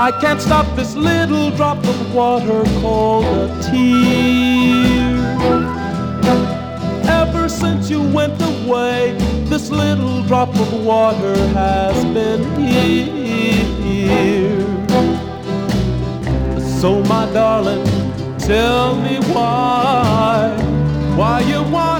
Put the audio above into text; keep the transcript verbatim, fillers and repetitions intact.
I can't stop this little drop of water called a tear. Ever since you went away, this little drop of water has been here. So my darling, tell me why, why you want